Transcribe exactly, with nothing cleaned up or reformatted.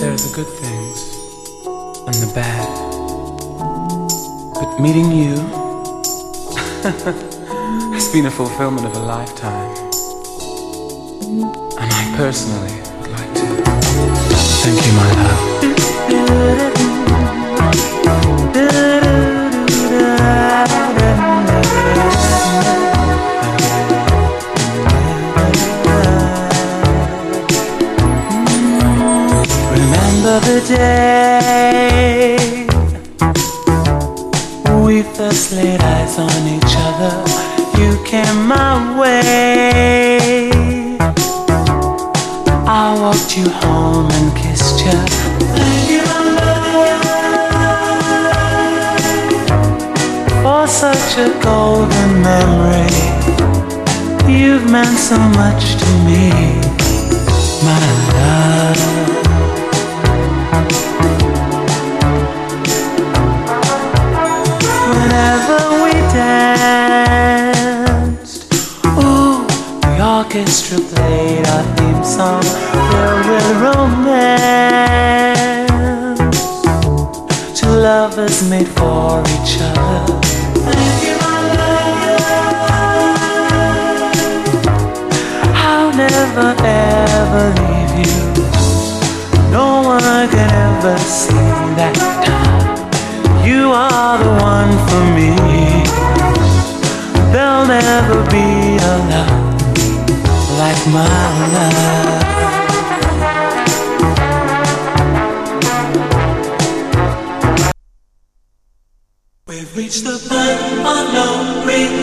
there are the good things and the bad. But meeting you has been a fulfillment of a lifetime. And I personally would like to thank you, my love. Remember the day we first laid eyes on each other. You came my way. I walked you home and kissed you. Thank you, my love, for such a golden memory. You've meant so much to me, my love. Whenever we danced, ooh, the orchestra played our theme song filled with romance. Two lovers made for each other. Thank you, my love. I'll never ever leave you. No one can ever see that time. You are the one for me. There'll never be a love like my love. We've reached the point of no return.